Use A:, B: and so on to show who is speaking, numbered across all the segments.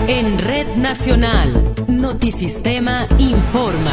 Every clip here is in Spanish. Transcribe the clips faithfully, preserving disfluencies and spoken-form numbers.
A: En Red Nacional, Notisistema informa.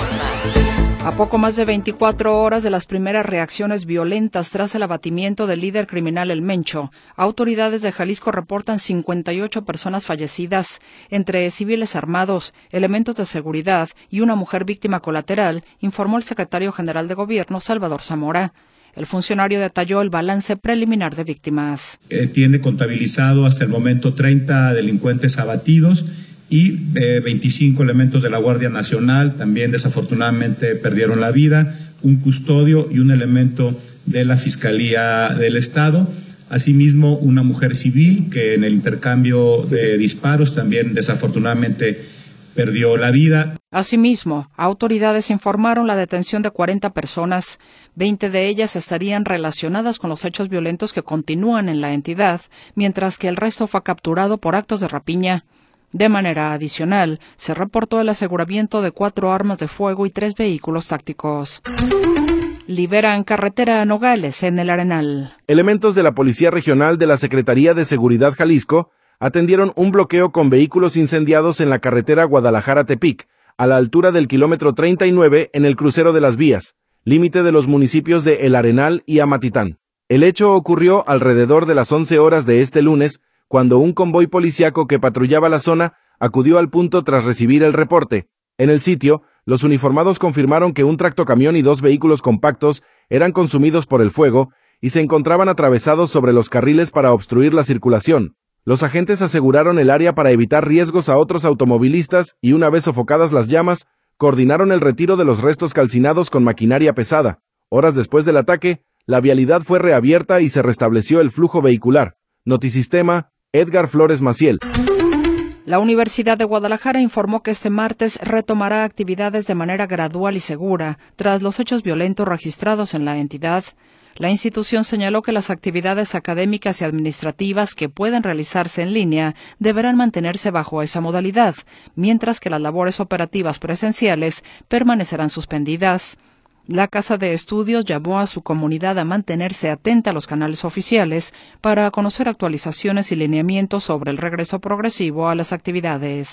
B: A poco más de veinticuatro horas de las primeras reacciones violentas tras el abatimiento del líder criminal El Mencho, autoridades de Jalisco reportan cincuenta y ocho personas fallecidas, entre civiles armados, elementos de seguridad y una mujer víctima colateral, informó el secretario general de Gobierno, Salvador Zamora. El funcionario detalló el balance preliminar de víctimas.
C: Eh, tiene contabilizado hasta el momento treinta delincuentes abatidos y eh, veinticinco elementos de la Guardia Nacional también desafortunadamente perdieron la vida, un custodio y un elemento de la Fiscalía del Estado. Asimismo, una mujer civil que en el intercambio de disparos también desafortunadamente perdió la vida.
B: Asimismo, autoridades informaron la detención de cuarenta personas. veinte de ellas estarían relacionadas con los hechos violentos que continúan en la entidad, mientras que el resto fue capturado por actos de rapiña. De manera adicional, se reportó el aseguramiento de cuatro armas de fuego y tres vehículos tácticos. Liberan carretera a Nogales en el Arenal.
D: Elementos de la Policía Regional de la Secretaría de Seguridad Jalisco atendieron un bloqueo con vehículos incendiados en la carretera Guadalajara-Tepic, a la altura del kilómetro treinta y nueve en el crucero de las vías, límite de los municipios de El Arenal y Amatitán. El hecho ocurrió alrededor de las once horas de este lunes, cuando un convoy policiaco que patrullaba la zona acudió al punto tras recibir el reporte. En el sitio, los uniformados confirmaron que un tractocamión y dos vehículos compactos eran consumidos por el fuego y se encontraban atravesados sobre los carriles para obstruir la circulación. Los agentes aseguraron el área para evitar riesgos a otros automovilistas y una vez sofocadas las llamas, coordinaron el retiro de los restos calcinados con maquinaria pesada. Horas después del ataque, la vialidad fue reabierta y se restableció el flujo vehicular. Notisistema, Edgar Flores Maciel.
B: La Universidad de Guadalajara informó que este martes retomará actividades de manera gradual y segura tras los hechos violentos registrados en la entidad. La institución señaló que las actividades académicas y administrativas que pueden realizarse en línea deberán mantenerse bajo esa modalidad, mientras que las labores operativas presenciales permanecerán suspendidas. La Casa de Estudios llamó a su comunidad a mantenerse atenta a los canales oficiales para conocer actualizaciones y lineamientos sobre el regreso progresivo a las actividades.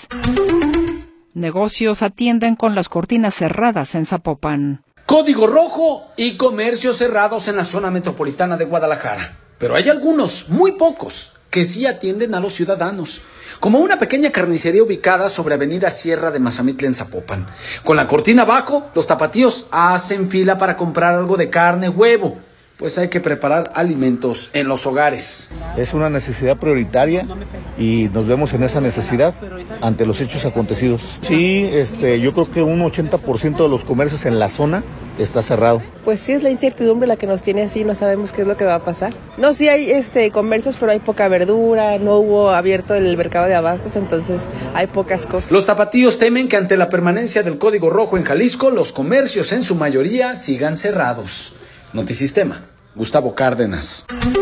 B: Negocios atienden con las cortinas cerradas en Zapopan.
E: Código rojo y comercios cerrados en la zona metropolitana de Guadalajara. Pero hay algunos, muy pocos, que sí atienden a los ciudadanos, como una pequeña carnicería ubicada sobre Avenida Sierra de Mazamitla en Zapopan. Con la cortina abajo, los tapatíos hacen fila para comprar algo de carne, huevo, pues hay que preparar alimentos en los hogares.
F: Es una necesidad prioritaria y nos vemos en esa necesidad ante los hechos acontecidos. Sí, este, yo creo que un ochenta por ciento de los comercios en la zona está cerrado.
G: Pues sí, es la incertidumbre la que nos tiene así, no sabemos qué es lo que va a pasar. No, sí hay este comercios, pero hay poca verdura, no hubo abierto el mercado de abastos, entonces hay pocas cosas.
E: Los tapatíos temen que ante la permanencia del Código Rojo en Jalisco, los comercios en su mayoría sigan cerrados. Notisistema, Gustavo Cárdenas.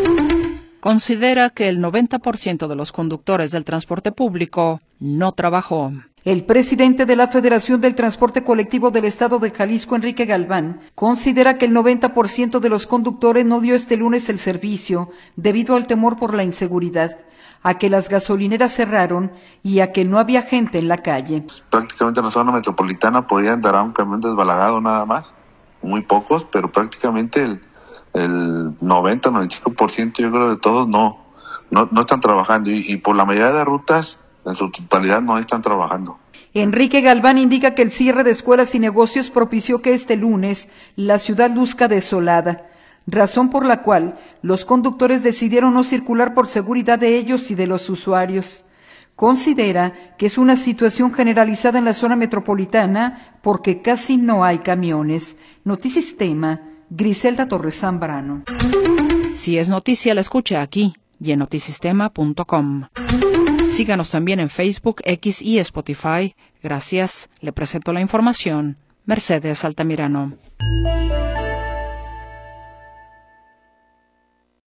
B: Considera que el noventa por ciento de los conductores del transporte público no trabajó.
H: El presidente de la Federación del Transporte Colectivo del Estado de Jalisco, Enrique Galván, considera que el noventa por ciento de los conductores no dio este lunes el servicio debido al temor por la inseguridad, a que las gasolineras cerraron y a que no había gente en la calle.
I: Prácticamente en la zona metropolitana podía andar a un camión desbalagado nada más, muy pocos, pero prácticamente el, el noventa, noventa y cinco por ciento yo creo de todos no, no, no están trabajando y, y por la mayoría de rutas en su totalidad no están trabajando.
H: Enrique Galván indica que el cierre de escuelas y negocios propició que este lunes la ciudad luzca desolada, razón por la cual los conductores decidieron no circular por seguridad de ellos y de los usuarios. Considera que es una situación generalizada en la zona metropolitana porque casi no hay camiones. Notisistema, Griselda Torres Zambrano.
B: Si es noticia, la escucha aquí y en notisistema punto com. Síganos también en Facebook, X y Spotify. Gracias. Le presento la información. Mercedes Altamirano.